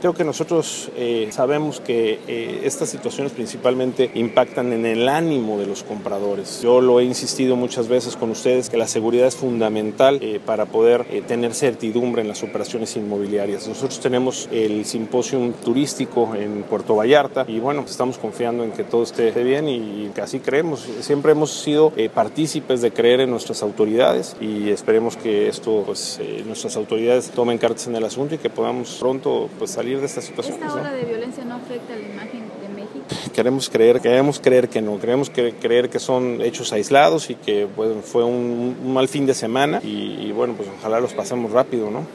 Creo que nosotros sabemos que estas situaciones principalmente impactan en el ánimo de los compradores. Yo lo he insistido muchas veces con ustedes que la seguridad es fundamental para poder tener certidumbre en las operaciones inmobiliarias. Nosotros tenemos el simposio turístico en Puerto Vallarta y bueno, estamos confiando en que todo esté bien y que así creemos. Siempre hemos sido partícipes de creer en nuestras autoridades y esperemos que esto, pues, nuestras autoridades tomen cartas en el asunto y que podamos pronto pues, salir de esta situación. ¿Esta ola de violencia no afecta a la imagen de México? Queremos creer que no, queremos creer que son hechos aislados y que bueno, fue un mal fin de semana y bueno, pues ojalá los pasemos rápido, ¿no?